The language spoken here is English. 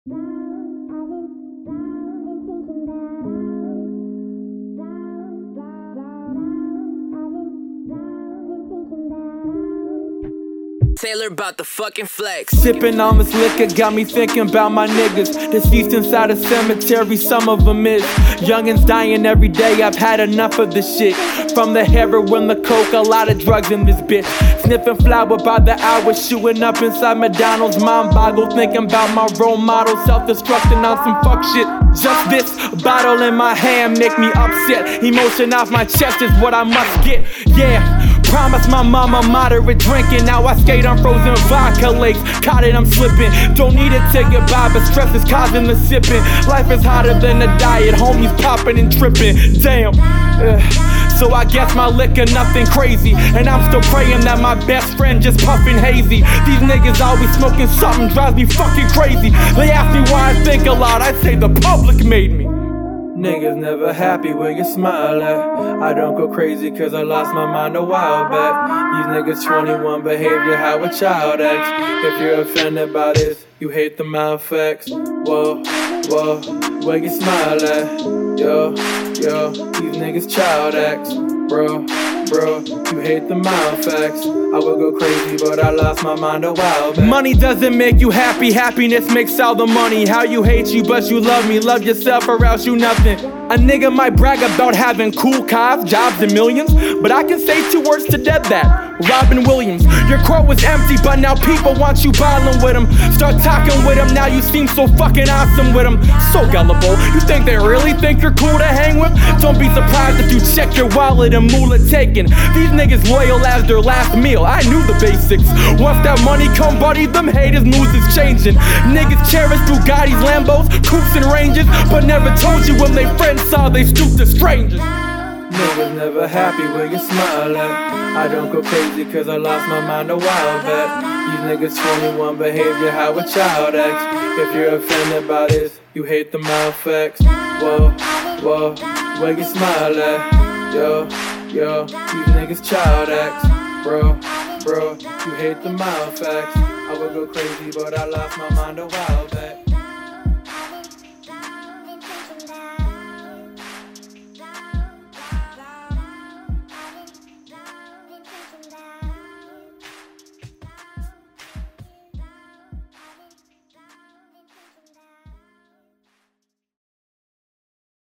Taylor about the fucking flex. Sipping on this liquor got me thinking about my niggas deceased inside a cemetery, some of them is. Youngins dying every day, I've had enough of this shit. From the heroin, the coke, a lot of drugs in this bitch. Sniffing flower by the hour, shooting up inside McDonald's. Mind boggled thinking about my role model, self-destructing on some fuck shit. Just this bottle in my hand make me upset. Emotion off my chest is what I must get, yeah. Promise my mama moderate drinking. Now I skate on frozen vodka lakes. Caught it, I'm slipping. Don't need it to get by, but stress is causing the sipping. Life is hotter than a diet, homies popping and tripping. Damn. So I guess my liquor nothing crazy, and I'm still praying that my best friend just puffin' hazy. These niggas always smoking something, drives me fucking crazy. They ask me why I think a lot, I say the public made me. Niggas never happy when you smile at. I don't go crazy cause I lost my mind a while back. These niggas 21 behavior how a child acts. If you're offended by this, you hate the mouth facts. Whoa, whoa, where you smile at? Yo, these niggas child acts. Bro, you hate the mouth facts. I would go crazy, but I lost my mind a while back. Money doesn't make you happy, happiness makes all the money. How you hate you, but you love me. Love yourself or else you nothing. A nigga might brag about having cool cars, jobs, and millions, but I can say 2 words to dead that. Robin Williams. Your quote was empty, but now people want you ballin' with them. Start talking with them, now you seem so fucking awesome with them. So gullible, you think they really think you're cool to hang with? Don't be surprised if you check your wallet and moolah taken. These niggas loyal as their last meal, I knew the basics. Once that money come, buddy, them haters' moods is changing. Niggas cherish Bugattis, Lambos, coupes and ranges, but never told you when they friends saw they stooped to strangers. Niggas never happy when you smile at. I don't go crazy cause I lost my mind a while back. These niggas 21 behavior how a child acts. If you're offended by this, you hate the mouth facts. Whoa, where you smile at? Yo, these niggas child acts. Bro, you hate the mouth facts. I would go crazy but I lost my mind a while back.